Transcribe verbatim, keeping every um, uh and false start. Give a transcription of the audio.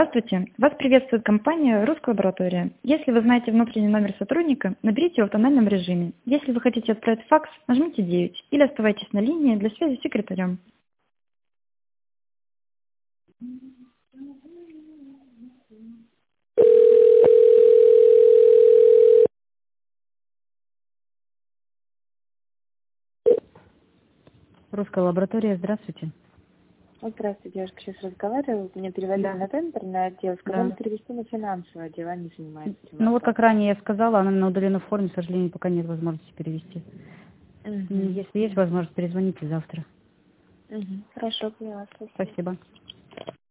Здравствуйте, вас приветствует компания «Русская лаборатория». Если вы знаете внутренний номер сотрудника, наберите его в тональном режиме. Если вы хотите отправить факс, нажмите девять или оставайтесь на линии для связи с секретарем. Русская лаборатория, здравствуйте. Здравствуйте, девушка, сейчас разговариваю. Меня переводили Да, на тендерный отдел. Сказали да. перевести на финансовое отдел, они занимаются этим Ну вот как вопросом. ранее я сказала, она на удаленной форме, к сожалению, пока нет возможности перевести. Угу. Если есть возможность, перезвоните завтра. Угу. Хорошо, поняла, спасибо. Спасибо.